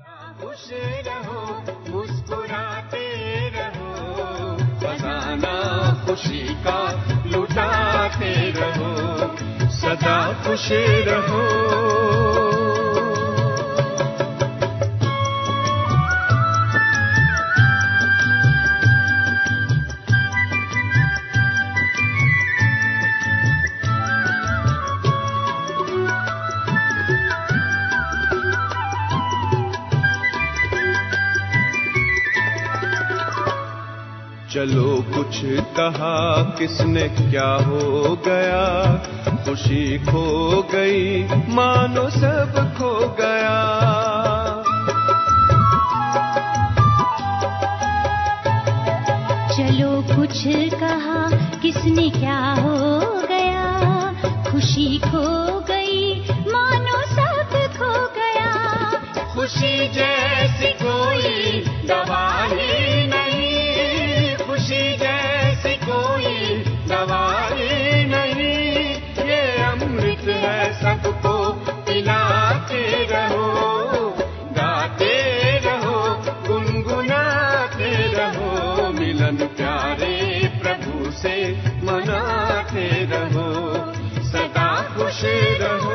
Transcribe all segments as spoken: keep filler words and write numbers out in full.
खुश रहो, मुस्कुराते रहो, खजाना खुशी का लुटाते रहो, सदा खुश रहो। चलो कुछ कहा किसने क्या हो गया, खुशी खो गई मानो सब खो गया। चलो कुछ कहा किसने क्या हो गया, खुशी खो गई मानो सब खो गया। खुशी जैसी कोई दवा ही नहीं, खुशी जैसी कोई दवा ही नहीं, ये अमृत है सबको पिलाते रहो, गाते रहो, गुनगुनाते रहो, मिलन प्यारे प्रभु से मनाते रहो, सदा खुश रहो।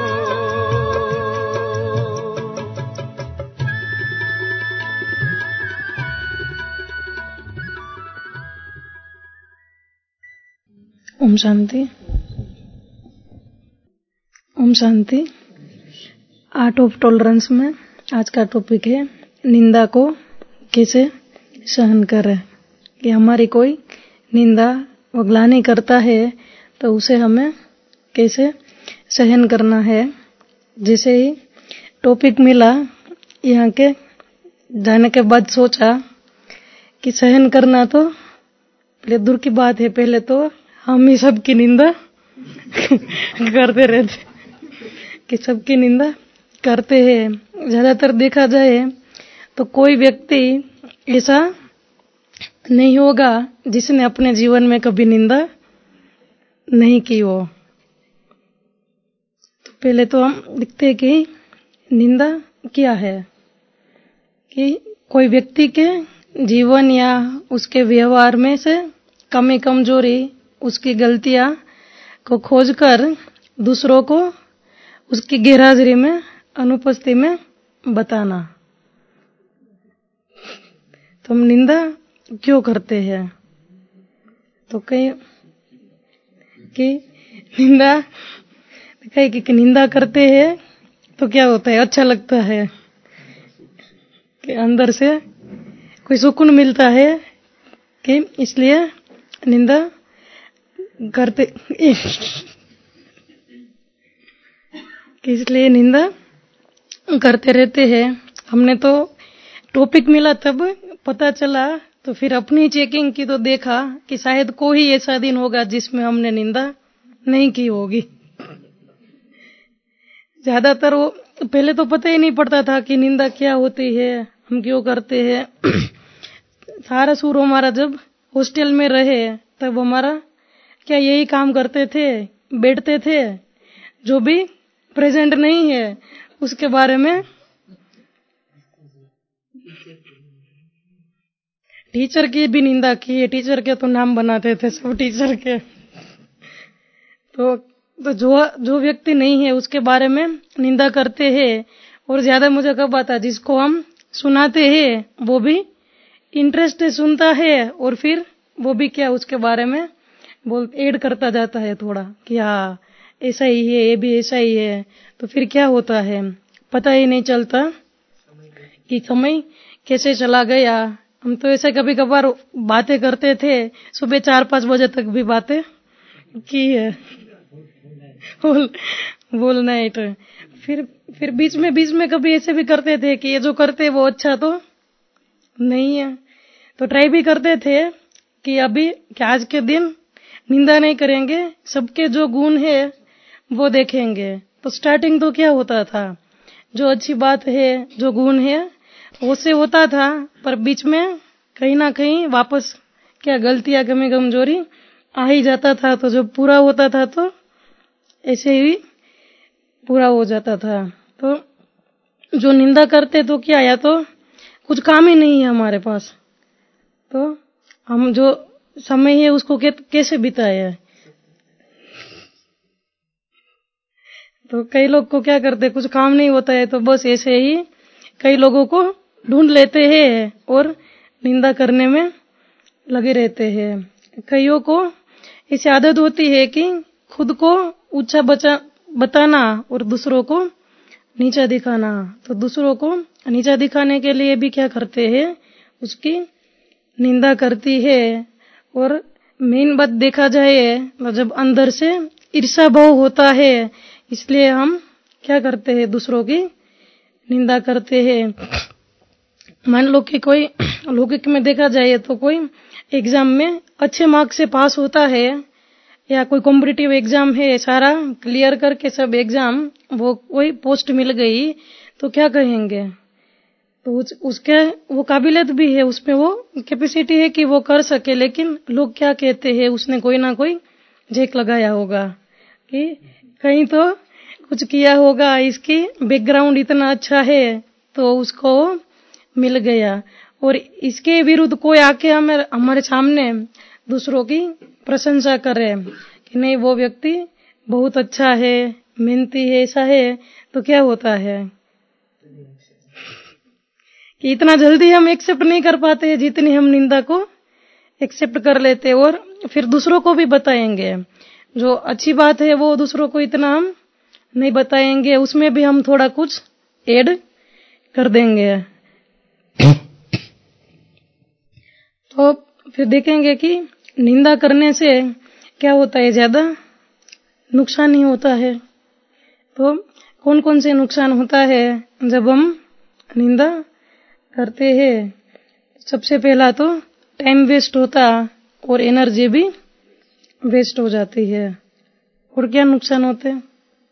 ओम शांति। ओम शांति। आर्ट ऑफ टॉलरेंस में आज का टॉपिक है निंदा को कैसे सहन करें। कि हमारी कोई निंदा व ग्लानि करता है तो उसे हमें कैसे सहन करना है। जैसे ही टॉपिक मिला यहाँ के जाने के बाद सोचा कि सहन करना तो पहले दूर की बात है, पहले तो हम ही सबकी निंदा करते रहते कि सबकी निंदा करते हैं। ज्यादातर देखा जाए तो कोई व्यक्ति ऐसा नहीं होगा जिसने अपने जीवन में कभी निंदा नहीं की हो। तो पहले तो हम देखते हैं कि निंदा क्या है। कि कोई व्यक्ति के जीवन या उसके व्यवहार में से कमी कमजोरी, उसकी गलतियां को खोजकर दूसरों को उसकी गैरहाजिरी में, अनुपस्थिति में बताना। तो हम निंदा क्यों करते हैं? तो कई कि निंदा कई कि निंदा करते हैं तो क्या होता है, अच्छा लगता है कि अंदर से कोई सुकून मिलता है कि इसलिए निंदा करते कि इसलिए निंदा करते रहते हैं। हमने तो टॉपिक मिला तब पता चला, तो फिर अपनी चेकिंग की तो देखा कि शायद कोई ऐसा दिन होगा जिसमें हमने निंदा नहीं की होगी। ज्यादातर वो पहले तो पता ही नहीं पड़ता था कि निंदा क्या होती है, हम क्यों करते हैं। सारा शुरू हमारा जब हॉस्टल में रहे तब हमारा क्या यही काम करते थे, बैठते थे, जो भी प्रेजेंट नहीं है उसके बारे में। टीचर की भी निंदा की है, टीचर के तो नाम बनाते थे सब टीचर के। तो, तो जो जो व्यक्ति नहीं है उसके बारे में निंदा करते हैं। और ज्यादा मुझे कब आता, जिसको हम सुनाते हैं वो भी इंटरेस्ट से सुनता है और फिर वो भी क्या उसके बारे में बोल ऐड करता जाता है थोड़ा कि हाँ ऐसा ही है, ये भी ऐसा ही है। तो फिर क्या होता है पता ही नहीं चलता कि समय कैसे चला गया। हम तो ऐसे कभी कभार बातें करते थे, सुबह चार पांच बजे तक भी बातें की है बोल बोल नाइट। फिर फिर बीच में बीच में कभी ऐसे भी करते थे कि ये जो करते वो अच्छा तो नहीं है। तो ट्राई भी करते थे कि अभी कि आज के दिन निंदा नहीं करेंगे, सबके जो गुण है वो देखेंगे। तो स्टार्टिंग तो क्या होता था, जो अच्छी बात है, जो गुण है उससे होता था, पर बीच में कहीं ना कहीं वापस क्या गलतियां, कमी कमजोरी आ ही जाता था। तो जब पूरा होता था तो ऐसे ही पूरा हो जाता था। तो जो निंदा करते तो क्या, या तो कुछ काम ही नहीं है हमारे पास, तो हम जो समय है उसको कैसे बिताए। तो कई लोग को क्या करते, कुछ काम नहीं होता है तो बस ऐसे ही कई लोगों को ढूंढ लेते हैं और निंदा करने में लगे रहते हैं। कईयों को ऐसी आदत होती है कि खुद को ऊंचा बचा बताना और दूसरों को नीचा दिखाना। तो दूसरों को नीचा दिखाने के लिए भी क्या करते हैं, उसकी निंदा करती है। और मेन बात देखा जाए तो जब अंदर से ईर्ष्या भाव होता है, इसलिए हम क्या करते हैं, दूसरों की निंदा करते हैं। मान लो कि कोई लौकिक में देखा जाए तो कोई एग्जाम में अच्छे मार्क्स से पास होता है, या कोई कॉम्पिटिटिव एग्जाम है, सारा क्लियर करके सब एग्जाम वो कोई पोस्ट मिल गई, तो क्या कहेंगे, तो उस, उसके वो काबिलियत भी है, उसमें वो कैपेसिटी है कि वो कर सके, लेकिन लोग क्या कहते हैं, उसने कोई ना कोई झेक लगाया होगा कि कहीं तो कुछ किया होगा, इसकी बैकग्राउंड इतना अच्छा है तो उसको मिल गया। और इसके विरुद्ध कोई आके हमें हमारे सामने दूसरों की प्रशंसा करे कि नहीं वो व्यक्ति बहुत अच्छा है, मेहनती है, ऐसा है, तो क्या होता है कि इतना जल्दी हम एक्सेप्ट नहीं कर पाते जितनी हम निंदा को एक्सेप्ट कर लेते, और फिर दूसरों को भी बताएंगे। जो अच्छी बात है वो दूसरों को इतना हम नहीं बताएंगे, उसमें भी हम थोड़ा कुछ ऐड कर देंगे। तो फिर देखेंगे कि निंदा करने से क्या होता है, ज्यादा नुकसान ही होता है। तो कौन कौन से नुकसान होता है जब हम निंदा करते हैं? सबसे पहला तो टाइम वेस्ट होता और एनर्जी भी वेस्ट हो जाती है। और क्या नुकसान होते हैं?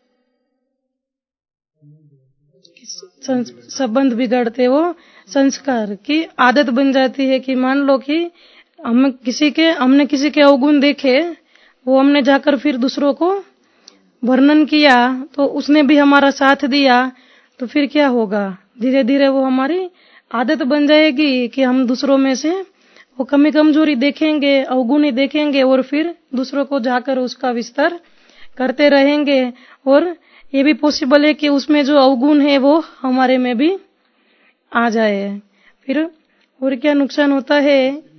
संबंध बिगड़ते, वो संस्कार की आदत बन जाती है कि मान लो कि हम किसी के हमने किसी के अवगुण देखे, वो हमने जाकर फिर दूसरों को वर्णन किया, तो उसने भी हमारा साथ दिया, तो फिर क्या होगा, धीरे धीरे वो हमारी आदत बन जाएगी कि हम दूसरों में से वो कमी कमजोरी देखेंगे, अवगुण ही देखेंगे, और फिर दूसरों को जाकर उसका विस्तार करते रहेंगे। और ये भी पॉसिबल है कि उसमें जो अवगुण है वो हमारे में भी आ जाए। फिर और क्या नुकसान होता है?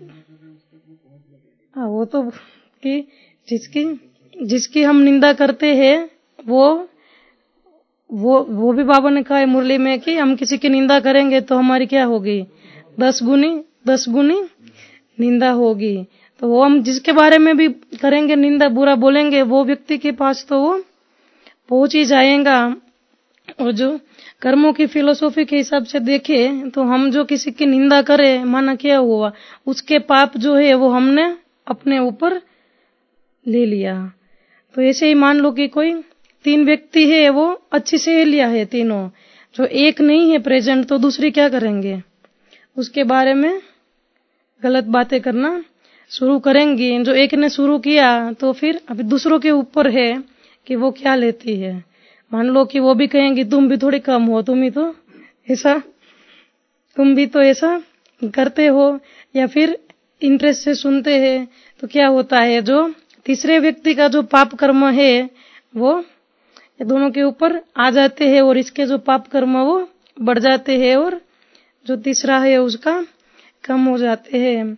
हाँ, वो तो कि जिसकी जिसकी हम निंदा करते हैं वो वो वो भी बाबा ने कहा है मुरली में कि हम किसी की निंदा करेंगे तो हमारी क्या होगी, दस गुनी दस गुनी निंदा होगी। तो वो हम जिसके बारे में भी करेंगे निंदा, बुरा बोलेंगे, वो व्यक्ति के पास तो वो पहुंच ही जाएगा। और जो कर्मों की फिलोसॉफी के हिसाब से देखें तो हम जो किसी की निंदा करें, माना क्या हुआ, उसके पाप जो है वो हमने अपने ऊपर ले लिया। तो ऐसे ही मान लो कि कोई तीन व्यक्ति है, वो अच्छी सहेलियां है तीनों, जो एक नहीं है प्रेजेंट, तो दूसरी क्या करेंगे, उसके बारे में गलत बातें करना शुरू करेंगी। जो एक ने शुरू किया तो फिर अभी दूसरों के ऊपर है कि वो क्या लेती है। मान लो कि वो भी कहेंगी तुम भी थोड़ी कम हो, तुम ही तो ऐसा तुम भी तो ऐसा करते हो, या फिर इंटरेस्ट से सुनते हैं। तो क्या होता है, जो तीसरे व्यक्ति का जो पाप कर्म है वो दोनों के ऊपर आ जाते हैं, और इसके जो पाप कर्म वो बढ़ जाते हैं, और जो तीसरा है उसका कम हो जाते हैं।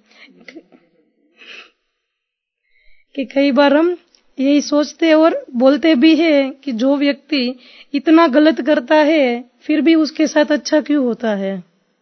कि कई बार हम यही सोचते और बोलते भी है कि जो व्यक्ति इतना गलत करता है फिर भी उसके साथ अच्छा क्यों होता है,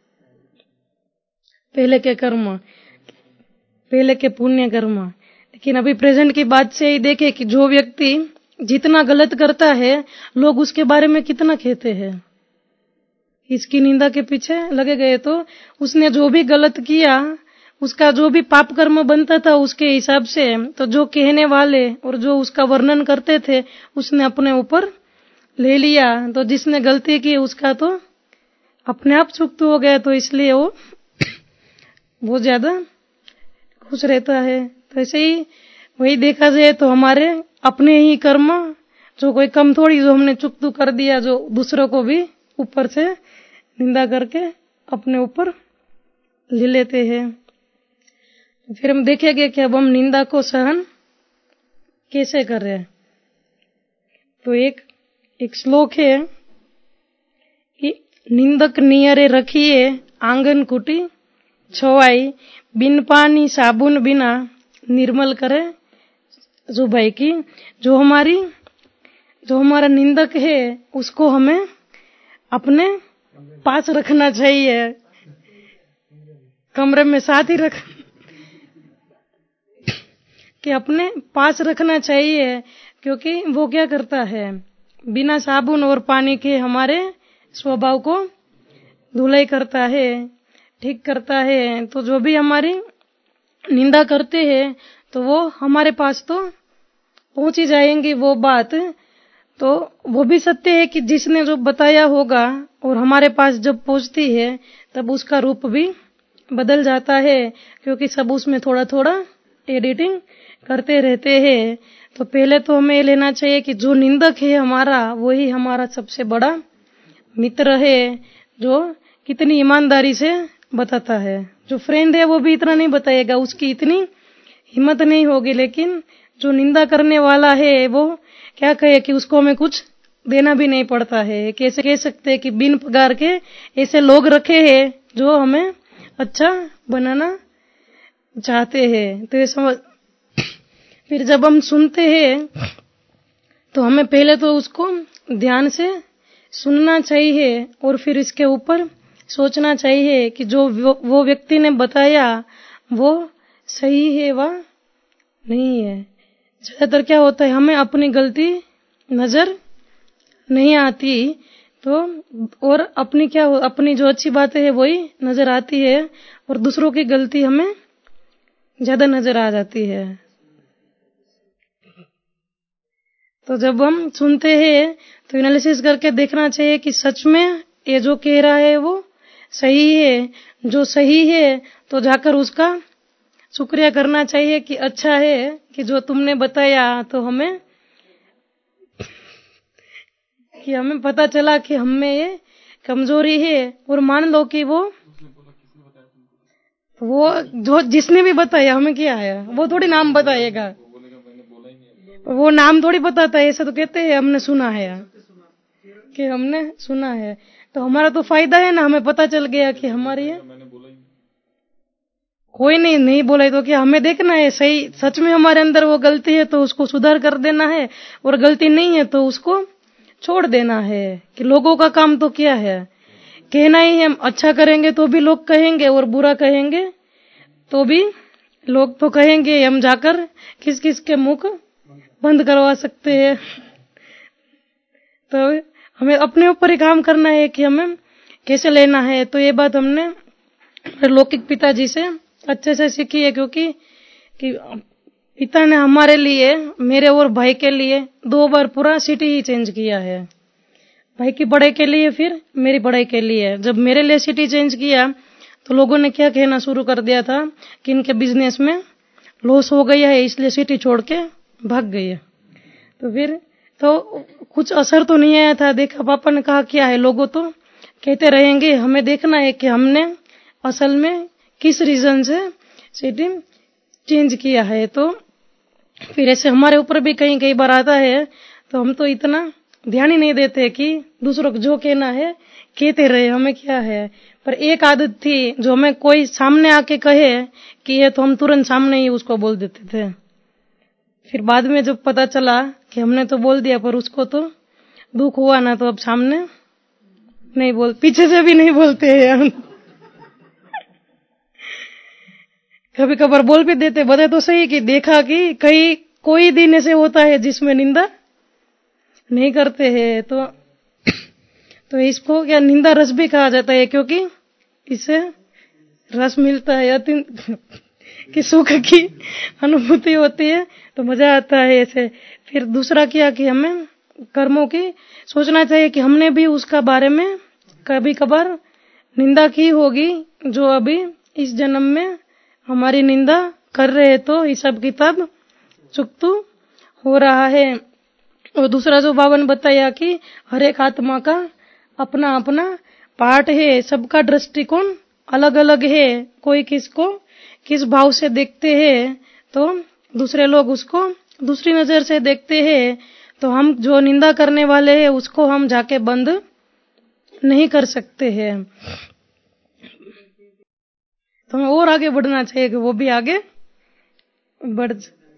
पहले के कर्म, पहले के पुण्य कर्म। लेकिन अभी प्रेजेंट की बात से ही देखे कि जो व्यक्ति जितना गलत करता है, लोग उसके बारे में कितना कहते हैं, इसकी निंदा के पीछे लगे गए। तो उसने जो भी गलत किया, उसका जो भी पाप कर्म बनता था उसके हिसाब से, तो जो कहने वाले और जो उसका वर्णन करते थे उसने अपने ऊपर ले लिया। तो जिसने गलती की उसका तो अपने आप चुकता हो गया, तो इसलिए वो बहुत ज्यादा खुश रहता है। तो ऐसे ही वही देखा जाए तो हमारे अपने ही कर्म, जो कोई कम थोड़ी जो हमने चुकतू कर दिया, जो दूसरों को भी ऊपर से निंदा करके अपने ऊपर ले लेते हैं। फिर हम देखेंगे कि अब हम निंदा को सहन कैसे कर रहे हैं। तो एक एक श्लोक है कि निंदक नियरे रखिए आंगन कुटी छवाई, बिन पानी साबुन बिना निर्मल करे जुबाई की। जो हमारी जो हमारा निंदक है उसको हमें अपने पास रखना चाहिए, कमरे में साथ ही रख कि अपने पास रखना चाहिए, क्योंकि वो क्या करता है, बिना साबुन और पानी के हमारे स्वभाव को धुलाई करता है, ठीक करता है। तो जो भी हमारी निंदा करते हैं तो वो हमारे पास तो पहुंची जाएंगी वो बात। तो वो भी सत्य है कि जिसने जो बताया होगा और हमारे पास जब पहुंचती है तब उसका रूप भी बदल जाता है, क्योंकि सब उसमें थोड़ा थोड़ा एडिटिंग करते रहते हैं। तो पहले तो हमें ये लेना चाहिए कि जो निंदक है हमारा वही हमारा सबसे बड़ा मित्र है, जो कितनी ईमानदारी से बताता है। जो फ्रेंड है वो भी इतना नहीं बताएगा, उसकी इतनी हिम्मत नहीं होगी। लेकिन जो निंदा करने वाला है वो क्या कहे कि उसको हमें कुछ देना भी नहीं पड़ता है। कैसे कह सकते हैं कि बिन पगार के ऐसे लोग रखे हैं जो हमें अच्छा बनाना चाहते हैं। तो ये समझ फिर जब हम सुनते हैं तो हमें पहले तो उसको ध्यान से सुनना चाहिए और फिर इसके ऊपर सोचना चाहिए कि जो वो व्यक्ति ने बताया वो सही है व नहीं है। ज्यादातर क्या होता है, हमें अपनी गलती नजर नहीं आती, तो और अपनी क्या अपनी जो अच्छी बातें है वही नजर आती है और दूसरों की गलती हमें ज्यादा नजर आ जाती है। तो जब हम सुनते हैं तो एनालिसिस करके देखना चाहिए कि सच में ये जो कह रहा है वो सही है। जो सही है तो जाकर उसका शुक्रिया करना चाहिए कि अच्छा है कि जो तुमने बताया, तो हमें कि हमें पता चला कि हम में ये कमजोरी है। और मान लो कि वो वो जो जिसने भी बताया हमें क्या है, वो थोड़ी नाम बताएगा, वो नाम थोड़ी बताता है। ऐसा तो कहते हैं हमने सुना है कि हमने सुना है, तो हमारा तो फायदा है ना, हमें पता चल गया कि हमारी है। कोई नहीं नहीं बोला तो क्या, हमें देखना है सही सच में हमारे अंदर वो गलती है तो उसको सुधार कर देना है, और गलती नहीं है तो उसको छोड़ देना है। कि लोगों का काम तो क्या है, कहना ही है। हम अच्छा करेंगे तो भी लोग कहेंगे और बुरा कहेंगे तो भी लोग तो कहेंगे। हम जाकर किस किस के मुख बंद करवा सकते हैं। तो हमें अपने ऊपर ही काम करना है कि हमें कैसे लेना है। तो ये बात हमने लौकिक पिताजी से अच्छे से सीखी है, क्योंकि कि पिता ने हमारे लिए, मेरे और भाई के लिए दो बार पूरा सिटी ही चेंज किया है। भाई की पढ़ाई के लिए, फिर मेरी पढ़ाई के लिए। जब मेरे लिए सिटी चेंज किया तो लोगों ने क्या कहना शुरू कर दिया था कि इनके बिजनेस में लॉस हो गया है इसलिए सिटी छोड़ के भाग गई है। तो फिर तो कुछ असर तो नहीं आया था। देखा पापा ने कहा क्या है, लोगों तो कहते रहेंगे, हमें देखना है कि हमने असल में किस रीजन से सिटी चेंज किया है। तो फिर ऐसे हमारे ऊपर भी कहीं कई बार आता है तो हम तो इतना ध्यान ही नहीं देते कि दूसरों को जो कहना है कहते रहे, हमें क्या है। पर एक आदत थी जो हमें कोई सामने आके कहे कि ये, तो हम तुरंत सामने ही उसको बोल देते थे। फिर बाद में जब पता चला कि हमने तो बोल दिया पर उसको तो दुख हुआ ना, तो अब सामने नहीं बोल, पीछे से भी नहीं बोलते हैं हम। कभी कभार बोल भी देते, बता तो सही कि देखा कि कई कोई दिन ऐसे होता है जिसमें निंदा नहीं करते हैं। तो तो इसको क्या निंदा रस भी कहा जाता है, क्योंकि इससे रस मिलता है, अत्यंत कि सुख की अनुभूति होती है, तो मजा आता है ऐसे। फिर दूसरा क्या कि हमें कर्मों की सोचना चाहिए कि हमने भी उसका बारे में कभी कभार निंदा की होगी, जो अभी इस जन्म में हमारी निंदा कर रहे, तो हिसाब किताब चुकतू हो रहा है। और दूसरा जो बावन बताया कि हर एक आत्मा का अपना अपना पार्ट है, सबका दृष्टिकोण अलग अलग है। कोई किसको किस भाव से देखते हैं तो दूसरे लोग उसको दूसरी नजर से देखते हैं। तो हम जो निंदा करने वाले हैं उसको हम जाके बंद नहीं कर सकते हैं। तो हमें और आगे बढ़ना चाहिए कि वो भी आगे बढ़।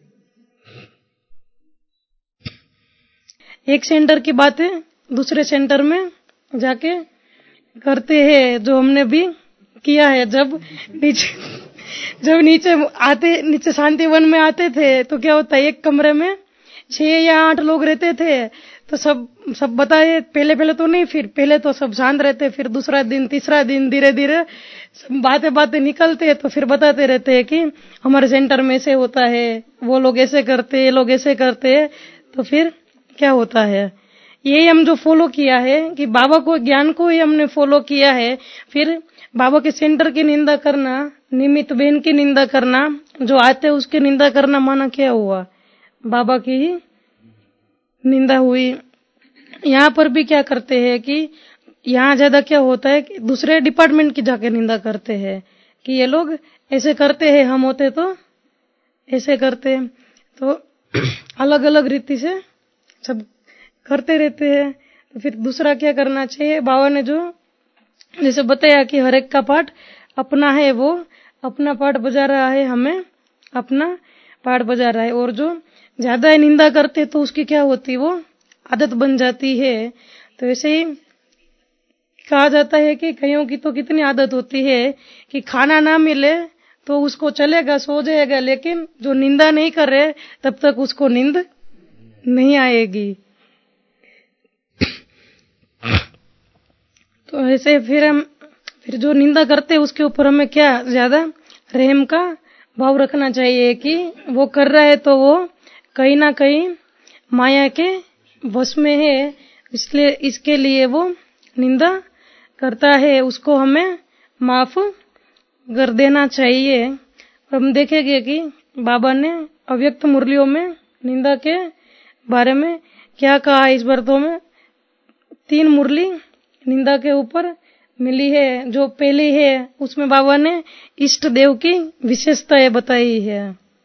एक सेंटर की बातें दूसरे सेंटर में जाके करते हैं, जो हमने भी किया है। जब नीचे जब नीचे आते नीचे शांति वन में आते थे तो क्या होता है, एक कमरे में छह या आठ लोग रहते थे। तो सब सब बताए, पहले पहले तो नहीं, फिर पहले तो सब शांत रहते, फिर दूसरा दिन तीसरा दिन धीरे धीरे सब बातें बातें निकलते। तो फिर बताते रहते हैं कि हमारे सेंटर में ऐसे होता है, वो लोग ऐसे करते, ये लोग ऐसे करते। तो फिर क्या होता है, यही हम जो फॉलो किया है कि बाबा को ज्ञान को ही हमने फॉलो किया है। फिर बाबा के सेंटर की निंदा करना, निमित्त बहन की निंदा करना, जो आते उसकी निंदा करना, माना क्या हुआ, बाबा की ही निंदा हुई। यहाँ पर भी क्या करते हैं कि यहाँ ज्यादा क्या होता है कि दूसरे डिपार्टमेंट की जाके निंदा करते हैं कि ये लोग ऐसे करते हैं, हम होते तो ऐसे करते। तो अलग अलग रीति से सब करते रहते हैं। तो फिर दूसरा क्या करना चाहिए, बाबा ने जो जैसे बताया कि हर एक का पार्ट अपना है, वो अपना पार्ट बजा रहा है, हमें अपना पार्ट बजा रहा है। और जो ज्यादा निंदा करते तो उसकी क्या होती, वो आदत बन जाती है। तो ऐसे ही कहा जाता है कि कईयों की तो कितनी आदत होती है कि खाना ना मिले तो उसको चलेगा, सो जाएगा, लेकिन जो निंदा नहीं कर रहे तब तक उसको नींद नहीं आएगी। तो ऐसे फिर हम फिर जो निंदा करते हैं उसके ऊपर हमें क्या ज्यादा रहम का भाव रखना चाहिए कि वो कर रहा है तो वो कहीं ना कहीं माया के वश में है, इसलिए इसके लिए वो निंदा करता है, उसको हमें माफ कर देना चाहिए। हम देखेंगे कि बाबा ने अव्यक्त मुरलियों में निंदा के बारे में क्या कहा। इस बार में तीन मुरली निंदा के ऊपर मिली है। जो पहली है उसमें बाबा ने इष्ट देव की विशेषताएं बताई है।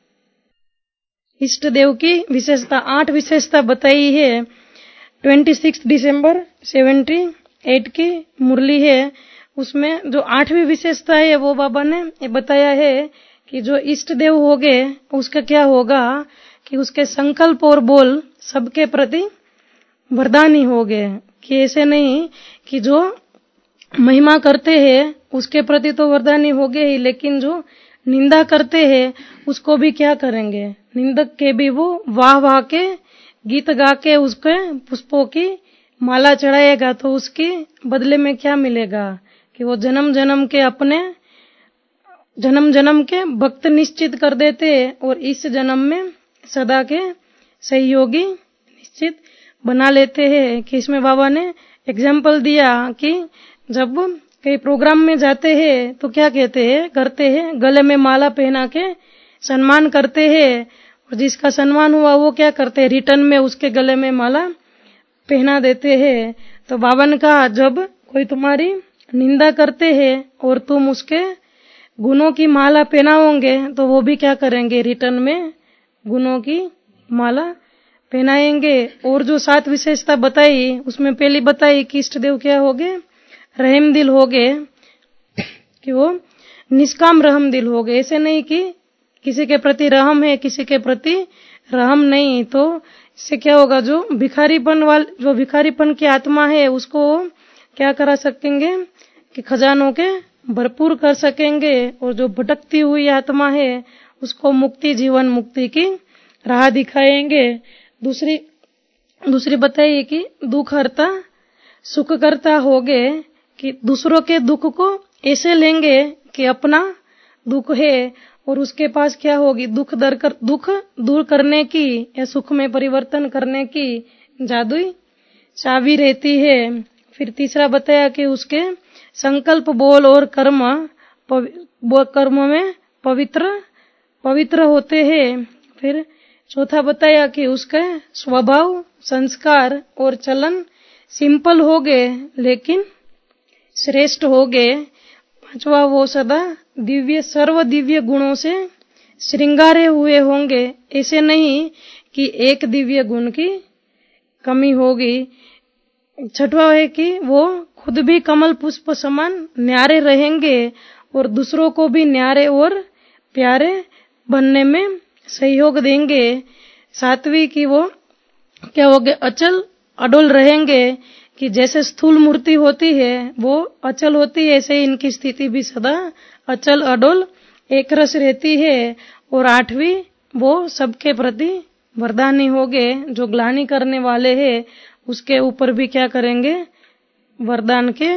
इष्ट देव की विशेषता आठ विशेषता बताई है। छब्बीस दिसंबर अठहत्तर की मुरली है, उसमें जो आठवीं विशेषता है वो बाबा ने ये बताया है कि जो इष्ट देव हो गए उसका क्या होगा कि उसके संकल्प और बोल सबके प्रति वरदानी हो गए। कि ऐसे नहीं कि जो महिमा करते हैं उसके प्रति तो वरदानी हो गए ही, लेकिन जो निंदा करते हैं उसको भी क्या करेंगे, निंदक के भी वो वाह वाह के गीत गा के उसके पुष्पों की माला चढ़ाएगा। तो उसकी बदले में क्या मिलेगा कि वो जन्म जन्म के अपने जन्म जन्म के भक्त निश्चित कर देते और इस जन्म में सदा के सहयोगी निश्चित बना लेते हैं। कि इसमें बाबा ने एग्जाम्पल दिया कि जब कई प्रोग्राम में जाते हैं तो क्या कहते हैं करते हैं, गले में माला पहना के सम्मान करते हैं, और जिसका सम्मान हुआ वो क्या करते हैं, रिटर्न में उसके गले में माला पहना देते हैं। तो बाबा ने कहा जब कोई तुम्हारी निंदा करते हैं और तुम उसके गुणों की माला पहनाओगे तो वो भी क्या करेंगे, रिटर्न में गुणों की माला पहनाएंगे। और जो सात विशेषता बताई उसमें पहली बताई कि इष्ट देव क्या हो गए, रहम दिल हो गए, कि वो निष्काम रहम दिल हो गए। ऐसे नहीं कि किसी के प्रति रहम है किसी के प्रति रहम नहीं। तो इससे क्या होगा, जो भिखारीपन वाल जो भिखारीपन की आत्मा है उसको क्या करा सकेंगे कि खजानों के भरपूर कर सकेंगे, और जो भटकती हुई आत्मा है उसको मुक्ति जीवन मुक्ति की राह दिखाएंगे। दूसरी दूसरी बताइए कि दुख हरता सुख करता हो गए, कि दूसरों के दुख को ऐसे लेंगे कि अपना दुख है और उसके पास क्या होगी, दुख दर कर दुख दूर करने की या सुख में परिवर्तन करने की जादुई चाबी रहती है। फिर तीसरा बताया कि उसके संकल्प बोल और कर्म पवि, कर्म में पवित्र पवित्र होते हैं। फिर चौथा बताया कि उसका स्वभाव संस्कार और चलन सिंपल हो गए लेकिन श्रेष्ठ हो गए। पांचवा, वो सदा दिव्य सर्व दिव्य गुणों से श्रृंगारे हुए होंगे, ऐसे नहीं कि एक दिव्य गुण की कमी होगी। छठवा है कि वो खुद भी कमल पुष्प समान न्यारे रहेंगे और दूसरों को भी न्यारे और प्यारे बनने में सहयोग देंगे। सातवीं की वो क्या हो गए, अचल अडोल रहेंगे, कि जैसे स्थूल मूर्ति होती है वो अचल होती है, ऐसे इनकी स्थिति भी सदा अचल अडोल एक रस रहती है। और आठवीं, वो सबके प्रति वरदानी होंगे, जो ग्लानि करने वाले हैं उसके ऊपर भी क्या करेंगे, वरदान के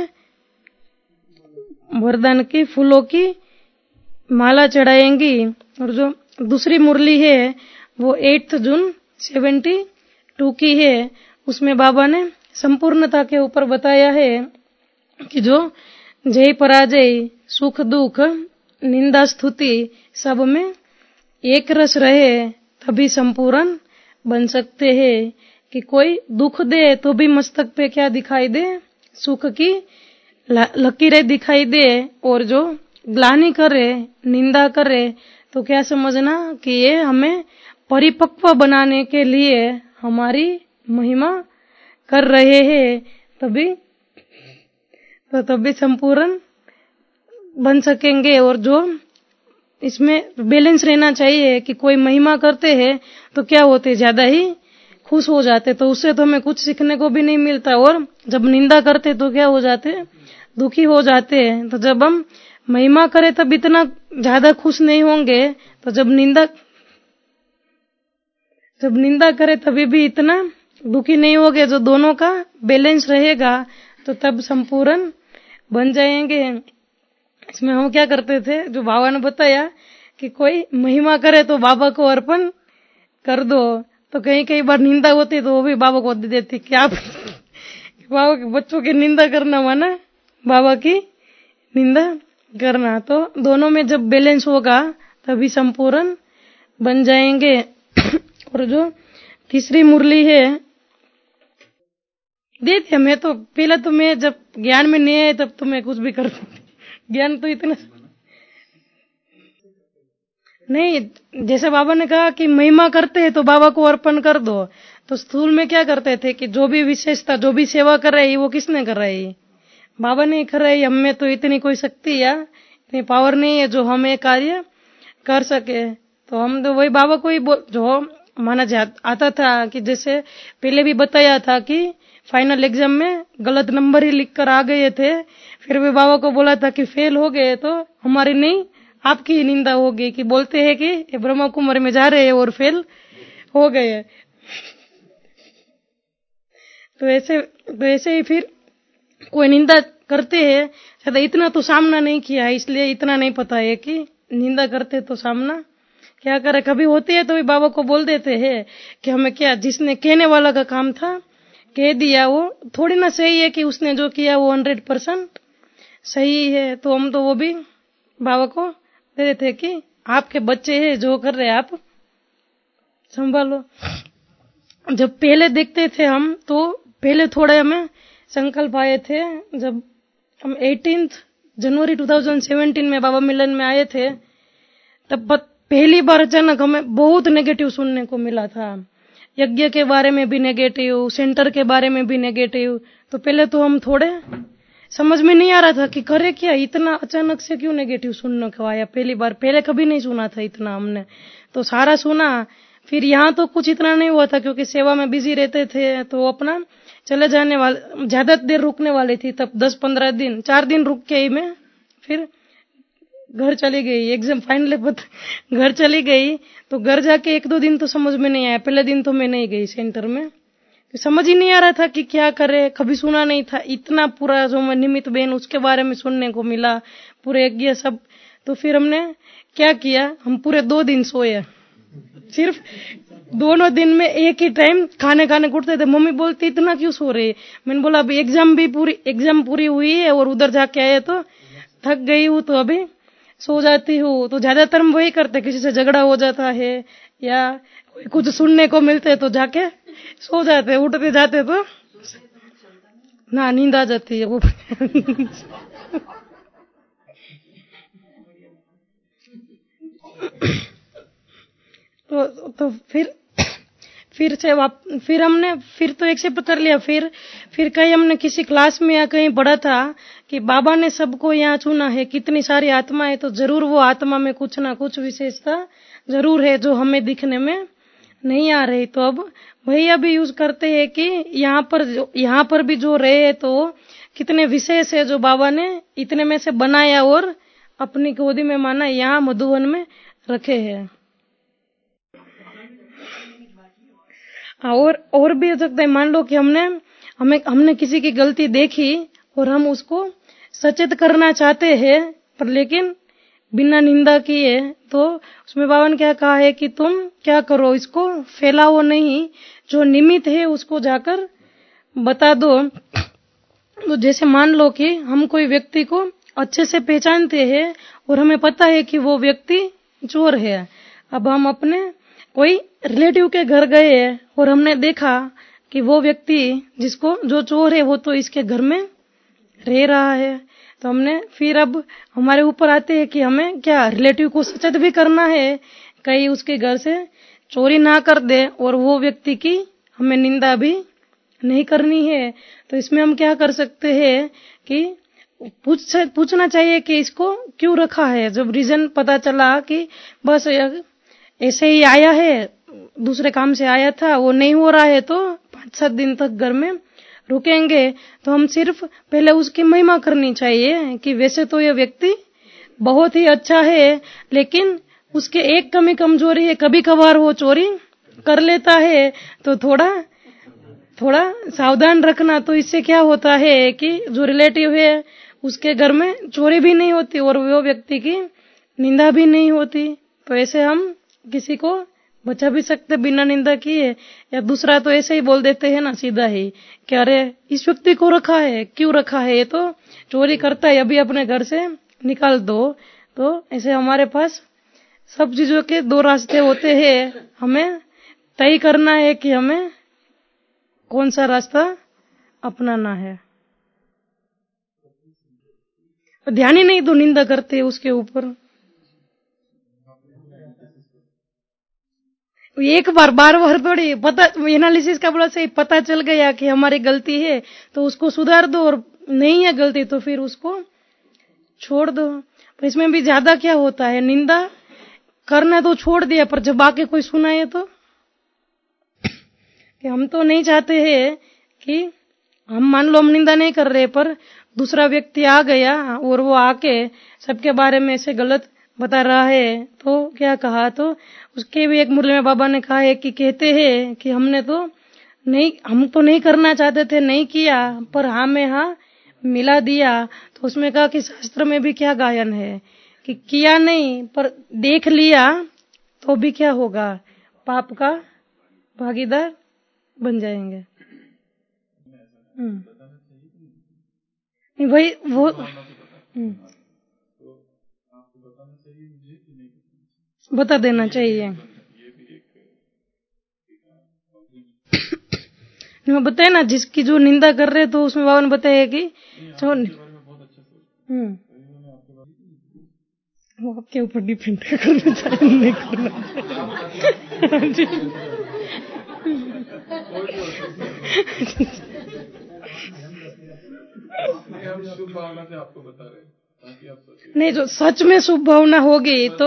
वरदान की फूलों की माला चढ़ाएंगी। और जो दूसरी मुरली है वो आठ जून सेवेंटी टू की है, उसमें बाबा ने संपूर्णता के ऊपर बताया है कि जो जय पराजय सुख दुख निंदा स्तुति सब में एक रस रहे तभी संपूर्ण बन सकते हैं। कि कोई दुख दे तो भी मस्तक पे क्या दिखाई दे, सुख की लकीरें दिखाई दे, और जो ग्लानि करे निंदा करे तो क्या समझना कि ये हमें परिपक्व बनाने के लिए हमारी महिमा कर रहे हैं, तभी तो तभी संपूर्ण बन सकेंगे। और जो इसमें बैलेंस रहना चाहिए कि कोई महिमा करते हैं तो क्या होते, ज्यादा ही खुश हो जाते, तो उससे तो हमें कुछ सीखने को भी नहीं मिलता। और जब निंदा करते तो क्या हो जाते, दुखी हो जाते हैं। तो जब हम महिमा करें तब इतना ज्यादा खुश नहीं होंगे, तो जब निंदा जब निंदा करें तभी भी इतना दुखी नहीं होगे। जो दोनों का बैलेंस रहेगा तो तब संपूर्ण बन जाएंगे। इसमें हम क्या करते थे, जो बाबा ने बताया कि कोई महिमा करे तो बाबा को अर्पण कर दो, तो कहीं कई बार निंदा होती तो वो भी बाबा को दे देती। क्या बाबा के बच्चों की निंदा करना माना बाबा की निंदा करना। तो दोनों में जब बैलेंस होगा तभी संपूर्ण बन जाएंगे। और जो तीसरी मुरली है देती, मैं तो पहले तो मैं जब ज्ञान में नहीं आए तब तो मैं कुछ भी कर ज्ञान तो इतना नहीं। जैसे बाबा ने कहा कि महिमा करते हैं तो बाबा को अर्पण कर दो, तो स्थूल में क्या करते थे कि जो भी विशेषता जो भी सेवा कर रही है वो किसने कर रही है, बाबा ने कर रही है। हमें तो इतनी कोई शक्ति या इतनी पावर नहीं है जो हम ये कार्य कर सके, तो हम तो वही बाबा को ही जो माना आता था। कि जैसे पहले भी बताया था कि फाइनल एग्जाम में गलत नंबर ही लिख कर आ गए थे, फिर भी बाबा को बोला था कि फेल हो गए तो हमारी नहीं आपकी ही निंदा होगी, कि बोलते हैं कि ये ब्रह्मा कुमारी में जा रहे हैं और फेल हो गए। तो ऐसे तो ऐसे ही फिर कोई निंदा करते हैं, शायद इतना तो सामना नहीं किया है इसलिए इतना नहीं पता है कि निंदा करते तो सामना क्या करे। कभी होती है तो भी बाबा को बोल देते हैं कि हमें क्या, जिसने कहने वाला का काम था कह दिया, वो थोड़ी ना सही है कि उसने जो किया वो हंड्रेड परसेंट सही है। तो हम तो वो भी बाबा को दे देते कि आपके बच्चे हैं, जो कर रहे आप संभालो। जब पहले देखते थे हम तो पहले थोड़े हमें संकल्प आए थे, जब हम अठारह जनवरी दो हज़ार सत्रह में बाबा मिलन में आए थे, तब पहली बार अचानक हमें बहुत नेगेटिव सुनने को मिला था। यज्ञ के बारे में भी नेगेटिव, सेंटर के बारे में भी नेगेटिव। तो पहले तो हम थोड़े समझ में नहीं आ रहा था कि करे क्या, इतना अचानक से क्यों नेगेटिव सुनने को आया, पहली बार, पहले कभी नहीं सुना था इतना हमने। तो सारा सुना। फिर यहाँ तो कुछ इतना नहीं हुआ था क्योंकि सेवा में बिजी रहते थे, तो अपना चले जाने वाले, ज्यादा देर रुकने वाली थी तब, दस पंद्रह दिन, चार दिन रुक के ही मैं फिर घर चली गई। एग्जाम फाइनल घर चली गई। तो घर जाके एक दो दिन तो समझ में नहीं आया, पहले दिन तो मैं नहीं गई सेंटर में, तो समझ ही नहीं आ रहा था कि क्या करे, कभी सुना नहीं था इतना पूरा जो मैं निमित बेन उसके बारे में सुनने को मिला, पूरे यज्ञ सब। तो फिर हमने क्या किया, हम पूरे दो दिन सोए, सिर्फ दोनों दिन में एक ही टाइम खाने खाने को उठते थे। मम्मी बोलती इतना क्यों सो रहे, मैंने बोला अभी एग्जाम भी पूरी एग्जाम पूरी हुई है और उधर जाके आए तो थक गई हूँ, तो अभी सो जाती हूँ। तो ज्यादातर हम वही करते, किसी से झगड़ा हो जाता है या कुछ सुनने को मिलते तो जाके सो जाते, उठते जाते तो ना नींद आ जाती है वो तो तो फिर फिर से वाप फिर हमने फिर तो एक्सेप्ट कर लिया। फिर फिर कहीं हमने किसी क्लास में या कहीं पढ़ा था कि बाबा ने सबको यहाँ चुना है, कितनी सारी आत्माएं, तो जरूर वो आत्मा में कुछ ना कुछ विशेषता जरूर है जो हमें दिखने में नहीं आ रही। तो अब वही अभी यूज करते हैं कि यहाँ पर यहाँ पर भी जो रहे तो कितने विशेष है जो बाबा ने इतने में से बनाया और अपनी गोदी में माना यहाँ मधुवन में रखे हैं। और और भी हो सकता है, मान लो कि हमने हमें हमने किसी की गलती देखी और हम उसको सचेत करना चाहते हैं, पर लेकिन बिना निंदा किए, तो उसमें बाबा ने क्या कहा है कि तुम क्या करो, इसको फैलाओ नहीं, जो निमित्त है उसको जाकर बता दो। तो जैसे मान लो कि हम कोई व्यक्ति को अच्छे से पहचानते हैं और हमें पता है कि वो व्यक्ति चोर है। अब हम अपने कोई रिलेटिव के घर गए और हमने देखा कि वो व्यक्ति जिसको जो चोर है वो तो इसके घर में रह रहा है, तो हमने फिर अब हमारे ऊपर आते हैं कि हमें क्या रिलेटिव को सचेत भी करना है, कहीं उसके घर से चोरी ना कर दे, और वो व्यक्ति की हमें निंदा भी नहीं करनी है। तो इसमें हम क्या कर सकते हैं कि पूछ पूछना चाहिए कि इसको क्यों रखा है। जब रीजन पता चला कि बस ऐसे ही आया है, दूसरे काम से आया था, वो नहीं हो रहा है, तो पांच सात दिन तक घर में रुकेंगे, तो हम सिर्फ पहले उसकी महिमा करनी चाहिए कि वैसे तो ये व्यक्ति बहुत ही अच्छा है, लेकिन उसके एक कमी कमजोरी है, कभी कभार वो चोरी कर लेता है, तो थोड़ा थोड़ा सावधान रखना। तो इससे क्या होता है कि जो रिलेटिव है उसके घर में चोरी भी नहीं होती और वो व्यक्ति की निंदा भी नहीं होती। तो ऐसे हम किसी को बचा भी सकते बिना निंदा किए। या दूसरा तो ऐसे ही बोल देते हैं ना सीधा ही कि अरे इस व्यक्ति को रखा है, क्यों रखा है, ये तो चोरी करता है, अभी अपने घर से निकाल दो। तो ऐसे हमारे पास सब चीजों के दो रास्ते होते हैं, हमें तय करना है कि हमें कौन सा रास्ता अपनाना है। ध्यान ही नहीं तो निंदा करते उसके ऊपर। एक बार बार बार थोड़ी पता, एनालिसिस का बड़ा सही पता चल गया कि हमारी गलती है तो उसको सुधार दो, और नहीं है गलती तो फिर उसको छोड़ दो। पर इसमें भी ज्यादा क्या होता है, निंदा करना तो छोड़ दिया, पर जब आके कोई सुनाए तो कि हम तो नहीं चाहते हैं कि हम मान लो हम निंदा नहीं कर रहे, पर दूसरा व्यक्ति आ गया और वो आके सबके बारे में ऐसे गलत बता रहा है, तो क्या कहा, तो उसके भी एक मुरली में बाबा ने कहा है कि कहते हैं कि हमने तो नहीं हम तो नहीं करना चाहते थे, नहीं किया, पर हाँ में हाँ मिला दिया। तो उसमें कहा कि शास्त्र में भी क्या गायन है कि किया नहीं पर देख लिया तो भी क्या होगा, पाप का भागीदार बन जाएंगे। वही वो बता देना चाहिए। मैं बताया ना जिसकी जो निंदा कर रहे, तो उसमें बाबा ने बताया कि हम्म वो आपके ऊपर डिपेंड करना चाहिए, नहीं करना चाहिए। शुभ भावना से आपको बता रहे ताकि आप सोचिए। नहीं, जो सच में शुभ भावना होगी तो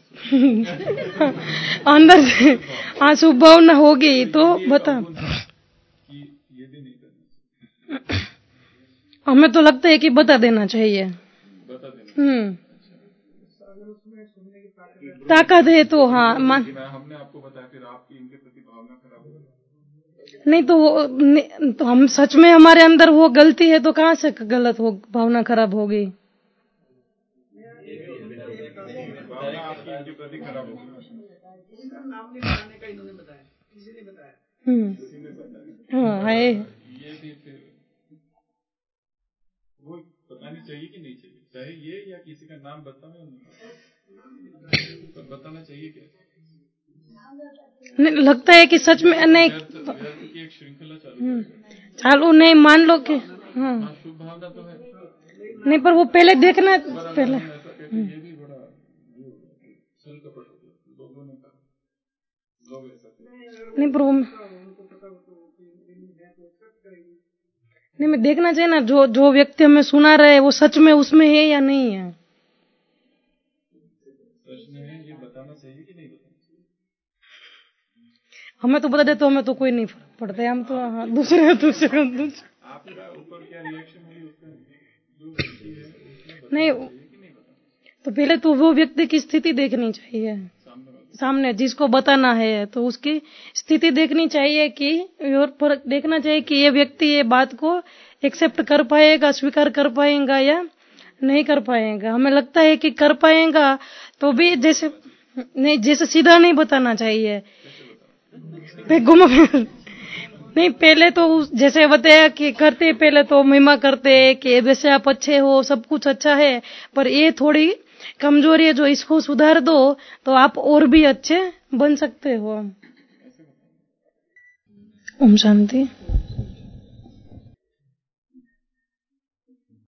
अंदर से हाँ शुभ भावना होगी तो बता। ये भी नहीं करना, हमें तो लगता है कि बता देना चाहिए। बता देना। हम्म ताकत है तो हाँ मान हमने आपको बताया, फिर आपकी इनके प्रति भावना खराब हो गई। नहीं तो वो तो हम सच में हमारे अंदर वो गलती है तो कहाँ से गलत हो भावना खराब होगी। भावना आपकी इनके प्रति खराब होगी। नाम नहीं बताने का इन्होंने बताया, किसी ने बताया। हम्म हाँ है ये भी, फिर वो बतानी चाहिए कि नहीं चाहिए, चाहे ये या किसी का नाम बताओ या नहीं, तो बताना चाहिए क्या? नहीं लगता है कि सच में नहीं, एक श्रृंखला चालू चालू नहीं, मान लो कि हाँ शुभ भावना तो है नहीं, पर वो पहले देखना पहले ये भी बड़ा छल कपट लोगों ने कहा, लोग ऐसा नहीं, पर वो नहीं, मैं देखना चाहिए ना जो जो व्यक्ति हमें सुना रहे वो सच में उसमें है या नहीं है। सच में है ये बताना चाहिए कि नहीं बताना चाहिए? हमें तो बता दे तो हमें तो कोई नहीं फर्क पड़ता है, हम तो हाँ, दूसरे दूसरे दूसरे आपका ऊपर क्या रिएक्शन हुई उसका जो व्यक्ति है उसने नहीं, बताना चाहिए कि नहीं बताना? तो पहले तो वो व्यक्ति की स्थिति देखनी चाहिए, सामने जिसको बताना है तो उसकी स्थिति देखनी चाहिए कि और फर्क देखना चाहिए कि ये व्यक्ति ये बात को एक्सेप्ट कर पाएगा, स्वीकार कर पाएगा या नहीं कर पाएगा। हमें लगता है कि कर पाएगा तो भी जैसे नहीं, जैसे सीधा नहीं बताना चाहिए, घुमा नहीं, पहले तो जैसे बताया कि करते पहले तो महिमा करते कि वैसे आप अच्छे हो, सब कुछ अच्छा है, पर ये थोड़ी कमजोरी है जो इसको सुधार दो तो आप और भी अच्छे बन सकते हो। ओम शांति।